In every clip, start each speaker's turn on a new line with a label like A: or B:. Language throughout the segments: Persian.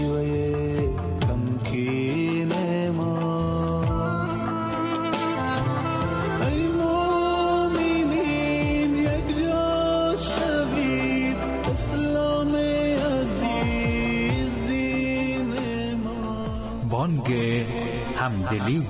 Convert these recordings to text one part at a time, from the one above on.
A: شیوه تمکین ماست. ای مومنین یک جا شوید، اسلام عزیز دین ما.
B: بانگ همدلی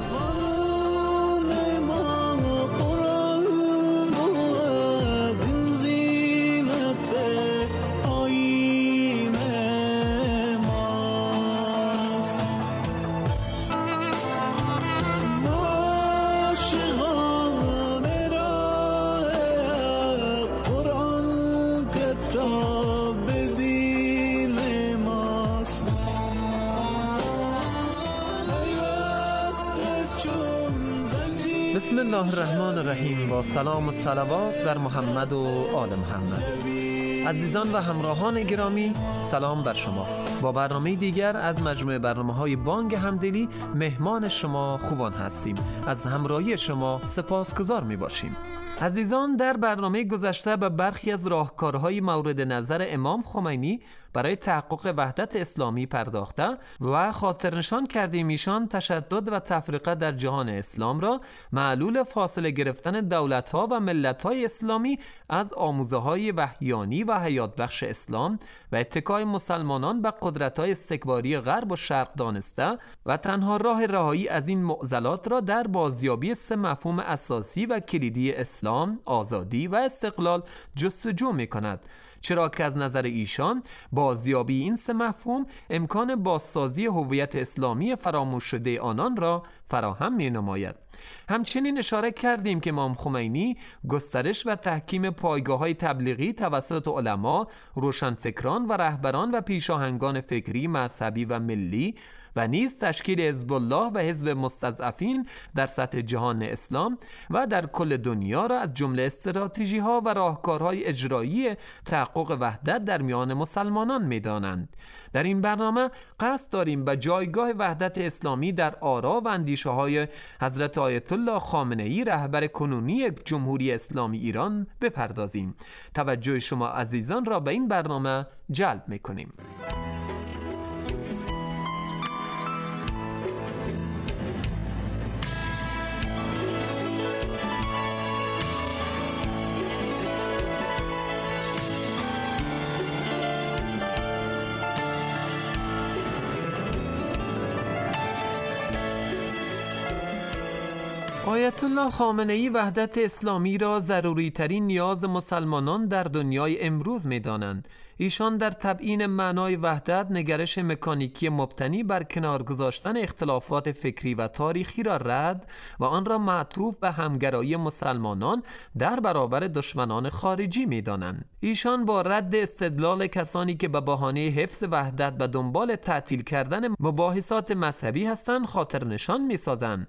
C: بسم الله الرحمن الرحیم. با سلام و صلوات بر محمد و آل محمد. عزیزان و همراهان گرامی، سلام بر شما. با برنامه دیگر از مجموعه برنامه‌های بانگ همدلی مهمان شما خوبان هستیم. از همراهی شما سپاسگزار می‌باشیم. عزیزان، در برنامه گذشته به برخی از راهکارهای مورد نظر امام خمینی برای تحقق وحدت اسلامی پرداخته و خاطرنشان کردیم ایشان تشدد و تفرقه در جهان اسلام را معلول فاصله گرفتن دولت‌ها و ملت‌های اسلامی از آموزه‌های وحیانی و حیات بخش اسلام و اتکای مسلمانان به قدرت‌های استکباری غرب و شرق دانسته و تنها راه رهایی از این معضلات را در بازیابی سه مفهوم اساسی و کلیدی اسلام، آزادی و استقلال جستجو می‌کند، چرا که از نظر ایشان بازیابی این سه مفهوم امکان بازسازی هویت اسلامی فراموش شده آنان را فراهم می‌نماید. همچنین اشاره کردیم که امام خمینی گسترش و تحکیم پایگاه‌های تبلیغی توسط علما، روشنفکران و رهبران و پیشاهنگان فکری، مذهبی و ملی و نیز تشکیل حزب الله و حزب مستضعفین در سطح جهان اسلام و در کل دنیا را از جمله استراتژی‌ها و راهکارهای اجرایی تحقق وحدت در میان مسلمانان می‌دانند. در این برنامه قصد داریم به جایگاه وحدت اسلامی در آرا و اندیشه‌های حضرت آیت الله خامنه‌ای رهبر کنونی جمهوری اسلامی ایران بپردازیم. توجه شما عزیزان را به این برنامه جلب می‌کنیم. آیت الله خامنه‌ای وحدت اسلامی را ضروری ترین نیاز مسلمانان در دنیای امروز می دانند. ایشان در تبیین معنای وحدت نگرش مکانیکی مبتنی بر کنار گذاشتن اختلافات فکری و تاریخی را رد و آن را معطوف به همگرایی مسلمانان در برابر دشمنان خارجی می دانند. ایشان با رد استدلال کسانی که به بهانه حفظ وحدت به دنبال تعطیل کردن مباحثات مذهبی هستند خاطر نشان می سازند.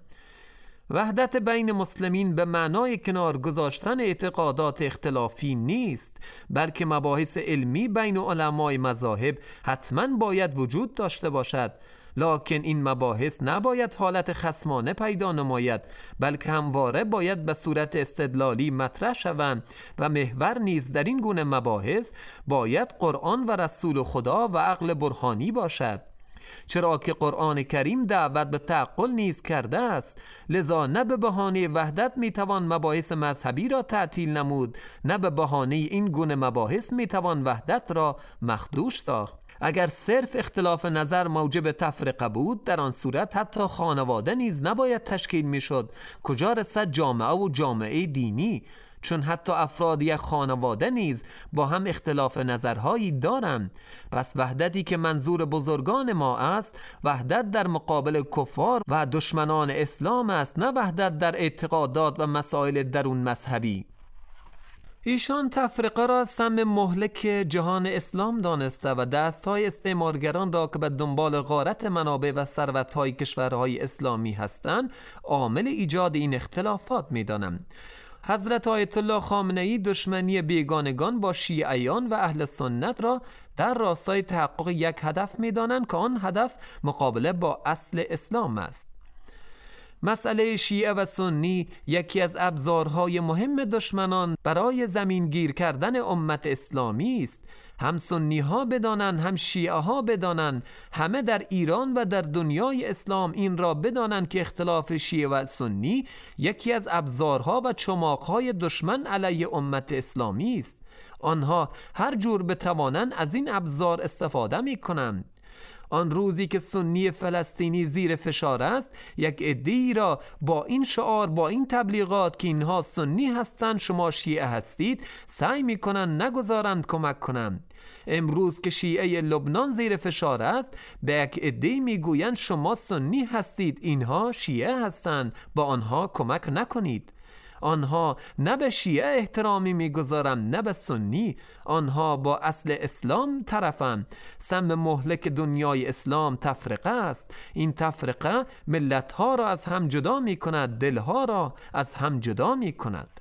C: وحدت بین مسلمین به معنای کنار گذاشتن اعتقادات اختلافی نیست، بلکه مباحث علمی بین علمای مذاهب حتما باید وجود داشته باشد، لکن این مباحث نباید حالت خصمانه پیدا نماید، بلکه همواره باید به صورت استدلالی مطرح شوند و محور نیز در این گونه مباحث باید قرآن و رسول خدا و عقل برهانی باشد، چرا که قرآن کریم دعوت به تعقل نیز کرده است. لذا نه به بهانه وحدت میتوان مباحث مذهبی را تعطیل نمود، نه به بهانه این گونه مباحث میتوان وحدت را مخدوش ساخت. اگر صرف اختلاف نظر موجب تفرقه بود، در آن صورت حتی خانواده نیز نباید تشکیل میشد، کجا رسد جامعه و جامعه دینی، چون حتی افراد یک خانواده نیز با هم اختلاف نظرهایی دارند. پس وحدتی که منظور بزرگان ما است، وحدت در مقابل کفار و دشمنان اسلام است، نه وحدت در اعتقادات و مسائل درون مذهبی. ایشان تفرقه را سم مهلک جهان اسلام دانسته و دستهای استعمارگران را که به دنبال غارت منابع و ثروت‌های کشورهای اسلامی هستند عامل ایجاد این اختلافات می‌دانند. حضرت آیت الله خامنه‌ای دشمنی بیگانگان با شیعیان و اهل سنت را در راستای تحقق یک هدف می‌دانند که آن هدف مقابله با اصل اسلام است. مسئله شیعه و سنی یکی از ابزارهای مهم دشمنان برای زمین گیر کردن امت اسلامی است. هم سنی ها بدانند هم شیعه ها بدانند، همه در ایران و در دنیای اسلام این را بدانند که اختلاف شیعه و سنی یکی از ابزارها و چماقهای دشمن علیه امت اسلامی است. آنها هر جور بتوانند از این ابزار استفاده می کنند. آن روزی که سنی فلسطینی زیر فشار است، یک عده‌ای را با این شعار، با این تبلیغات که اینها سنی هستند شما شیعه هستید، سعی میکنند نگذارند کمک کنند. امروز که شیعه لبنان زیر فشار است، به یک عده‌ای میگویند شما سنی هستید، اینها شیعه هستند، با آنها کمک نکنید. آنها نه به شیعه احترامی میگذارند نه به سنی، آنها با اصل اسلام طرفند. سم مهلک دنیای اسلام تفرقه است. این تفرقه ملتها را از هم جدا می کند، دلها را از هم جدا می کند.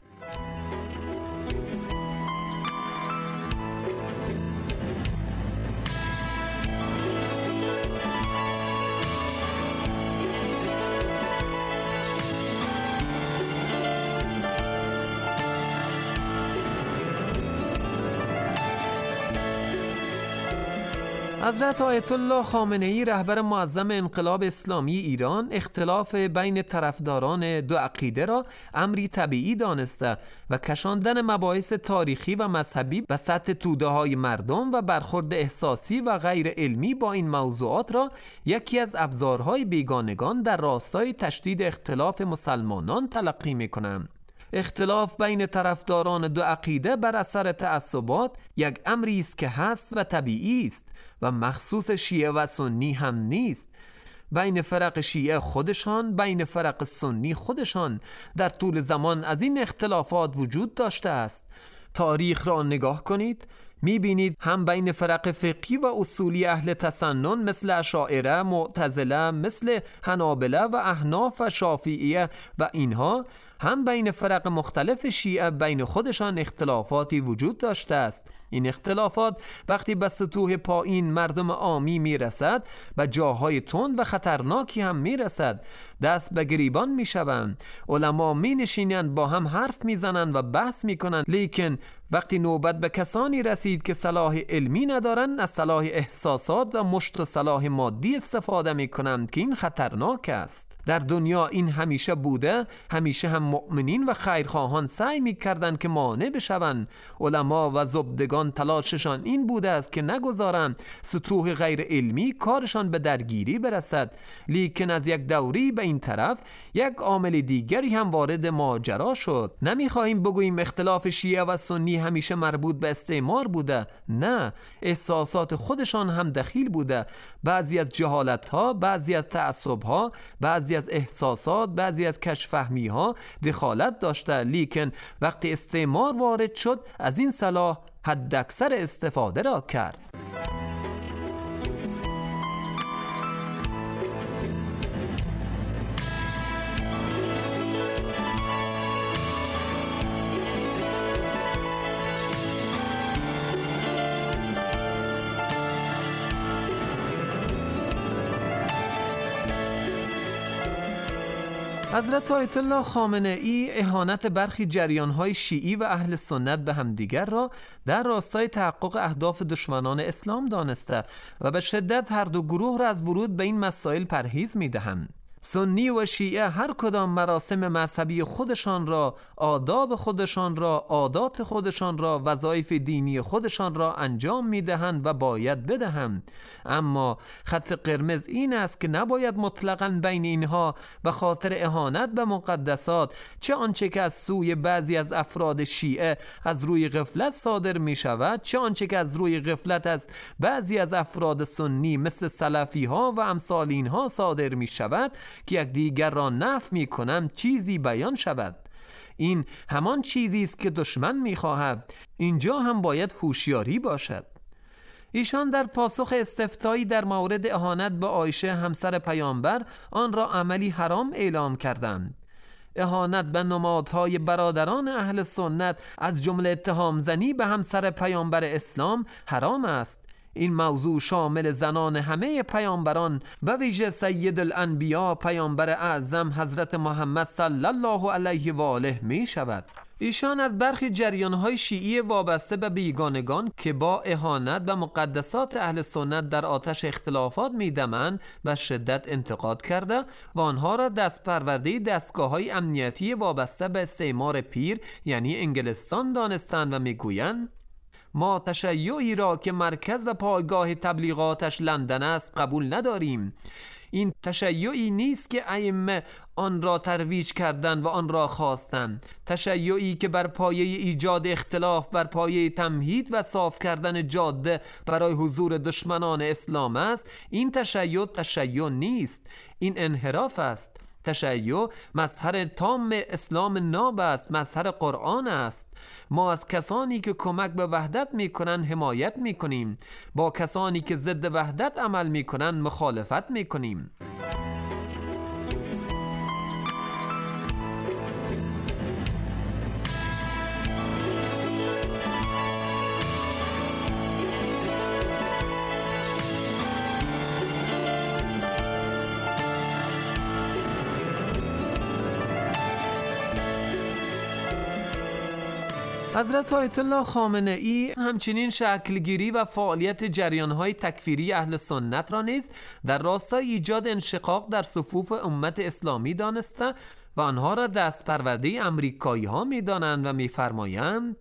C: حضرت آیت الله خامنه ای رهبر معظم انقلاب اسلامی ایران اختلاف بین طرفداران دو عقیده را امری طبیعی دانسته و کشاندن مباحث تاریخی و مذهبی به سطح توده های مردم و برخورد احساسی و غیر علمی با این موضوعات را یکی از ابزارهای بیگانگان در راستای تشدید اختلاف مسلمانان تلقی می‌کنند. اختلاف بین طرفداران دو عقیده بر اثر تعصبات یک امری است که هست و طبیعی است و مخصوص شیعه و سنی هم نیست. بین فرق شیعه خودشان، بین فرق سنی خودشان در طول زمان از این اختلافات وجود داشته است. تاریخ را نگاه کنید، می‌بینید هم بین فرق فقهی و اصولی اهل تسنن مثل اشاعره، معتزله، مثل حنابله و احناف و شافعیه و اینها، هم بین فرق مختلف شیعه بین خودشان اختلافاتی وجود داشته است. این اختلافات وقتی به سطوح پایین مردم عامی میرسد، به جاهای تند و خطرناکی هم میرسد. دست به گریبان میشوند، علما می نشینند با هم حرف میزنند و بحث میکنند، لیکن وقتی نوبت به کسانی رسید که صلاح علمی ندارند، از صلاح احساسات و مشت و صلاح مادی استفاده میکنند که این خطرناک است. در دنیا این همیشه بوده، همیشه هم مؤمنین و خیرخواهان سعی میکردند که مانع بشوند. علما و زبدگان تلاششان این بوده است که نگذارند سطوح غیر علمی کارشان به درگیری برسد، لیکن از یک دوری به این طرف یک عامل دیگری هم وارد ماجرا شد. نمیخواهیم بگوییم اختلاف شیعه و سنی همیشه مربوط به استعمار بوده، نه، احساسات خودشان هم دخیل بوده. بعضی از جهالت‌ها، بعضی از تعصب‌ها، بعضی از احساسات، بعضی از کشفهمی‌ها دخالت داشته، لیکن وقتی استعمار وارد شد از این صلاح حد اکثر استفاده را کرد. حضرت آیت الله خامنه ای اهانت برخی جریان‌های شیعی و اهل سنت به همدیگر را در راستای تحقق اهداف دشمنان اسلام دانسته و به شدت هر دو گروه را از ورود به این مسائل پرهیز می‌دهند. سنی و شیعه هر کدام مراسم مذهبی خودشان را، آداب خودشان را، عادات خودشان را، وظایف دینی خودشان را انجام می‌دهند و باید بدهند. اما خط قرمز این است که نباید مطلقاً بین اینها به خاطر اهانت به مقدسات، چه آنچه که از سوی بعضی از افراد شیعه از روی غفلت صادر می شود، چه آنچه که از روی غفلت از بعضی از افراد سنی مثل سلفی ها و امثال اینها صادر می شود که یک دیگر را نفی می کنند، چیزی بیان شود. این همان چیزی است که دشمن می خواهد. اینجا هم باید هوشیاری باشد. ایشان در پاسخ استفتایی در مورد اهانت به عایشه همسر پیامبر آن را عملی حرام اعلام کردند. اهانت به نمادهای برادران اهل سنت از جمله اتهام زنی به همسر پیامبر اسلام حرام است. این موضوع شامل زنان همه پیامبران و ویژه سید الانبیا پیامبر اعظم حضرت محمد صلی الله علیه و آله می شود. ایشان از برخی جریان‌های شیعی وابسته به بیگانگان که با اهانت و مقدسات اهل سنت در آتش اختلافات می‌دمند و شدت انتقاد کرده و آنها را دست پرورده دستگاه‌های امنیتی وابسته به استعمار پیر یعنی انگلستان دانستند و می‌گویند ما تشیعی را که مرکز و پایگاه تبلیغاتش لندن است قبول نداریم. این تشیعی نیست که ائمه آن را ترویج کردند و آن را خواستند. تشیعی که بر پایه ایجاد اختلاف، بر پایه تمهید و صاف کردن جاده برای حضور دشمنان اسلام است، این تشیع نیست، این انحراف است. تشیع مظهر تام اسلام ناب است، مظهر قرآن است. ما از کسانی که کمک به وحدت میکنند حمایت میکنیم، با کسانی که ضد وحدت عمل میکنند مخالفت میکنیم. حضرت آیت الله خامنه ای همچنین شکلگیری و فعالیت جریان‌های تکفیری اهل سنت را نیز در راستای ایجاد انشقاق در صفوف امت اسلامی دانسته و آنها را دست پرورده امریکایی‌ها می‌دانند و می‌فرمایند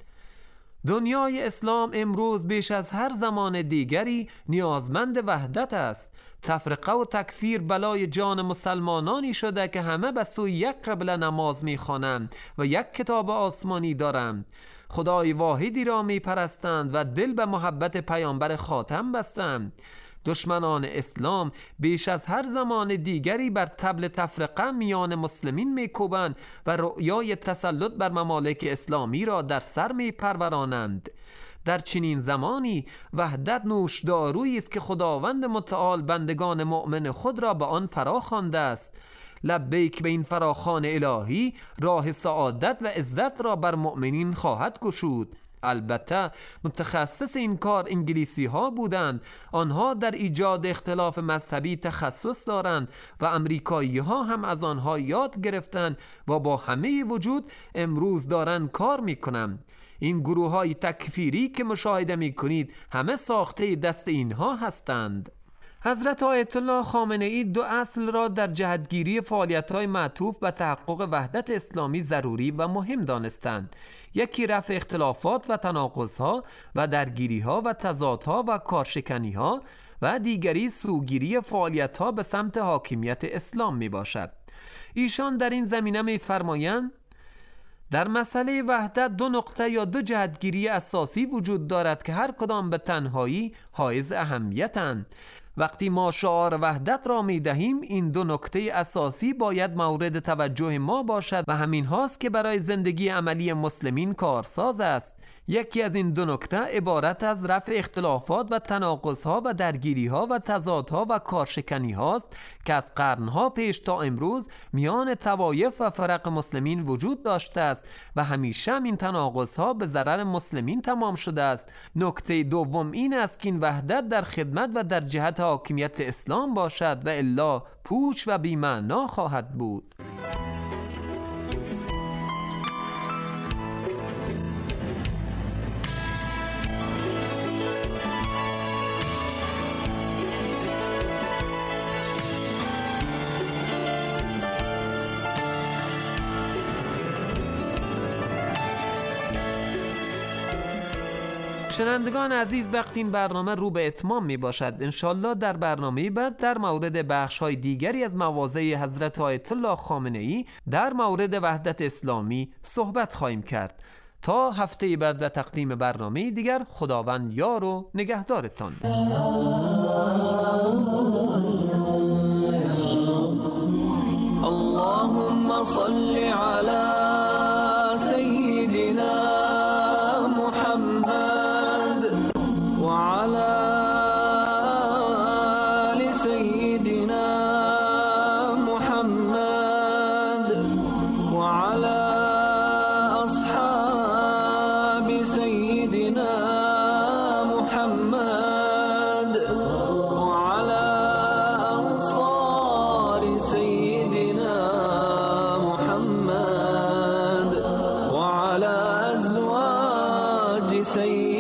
C: دنیای اسلام امروز بیش از هر زمان دیگری نیازمند وحدت است. تفرقه و تکفیر بلای جان مسلمانانی شده که همه به سوی یک قبله نماز می‌خوانند و یک کتاب آسمانی دارند. خدای واحدی را می‌پرستند و دل به محبت پیامبر خاتم بستند. دشمنان اسلام بیش از هر زمان دیگری بر طبل تفرقه میان مسلمین میکوبند و رؤیای تسلط بر ممالک اسلامی را در سر میپرورانند. در چنین زمانی وحدت نوشدارویی است که خداوند متعال بندگان مؤمن خود را به آن فراخوانده است. لبیک به این فراخوان الهی راه سعادت و عزت را بر مؤمنین خواهد گشود. البته متخصص این کار انگلیسی ها بودند. آنها در ایجاد اختلاف مذهبی تخصص دارند و امریکایی ها هم از آنها یاد گرفتند و با همه وجود امروز دارند کار میکنند. این گروه های تکفیری که مشاهده میکنید همه ساخته دست اینها هستند. حضرت آیت الله خامنه ای دو اصل را در جهتگیری فعالیت‌های معطوف به تحقق وحدت اسلامی ضروری و مهم دانستند. یکی رفع اختلافات و تناقض‌ها و درگیری‌ها و تضادها و کارشکنی‌ها و دیگری سوگیری فعالیت‌ها به سمت حاکمیت اسلام میباشد. ایشان در این زمینه می‌فرمایند در مسئله وحدت دو نقطه یا دو جهتگیری اساسی وجود دارد که هر کدام به تنهایی حائز اهمیتند. وقتی ما شعار وحدت را می دهیم این دو نکته اساسی باید مورد توجه ما باشد و همین هاست که برای زندگی عملی مسلمین کارساز است. یکی از این دو نکته عبارت از رفع اختلافات و تناقضها و درگیریها و تضادها و کارشکنی هاست که از قرنها پیش تا امروز میان طوایف و فرق مسلمین وجود داشته است و همیشه این تناقضها به ضرر مسلمین تمام شده است. نکته دوم این است که این وحدت در خدمت و در جهت حاکمیت اسلام باشد و الا پوچ و بی‌معنا خواهد بود. شنوندگان عزیز، وقتی این برنامه رو به اتمام می باشد انشالله در برنامه بعد در مورد بخش‌های دیگری از مواضع حضرت آیت الله خامنه ای در مورد وحدت اسلامی صحبت خواهیم کرد. تا هفته بعد و تقدیم برنامه دیگر، خداوند یار و نگهدارتان.
A: اللهم صل علی سیدنا سيدنا محمد سيدنا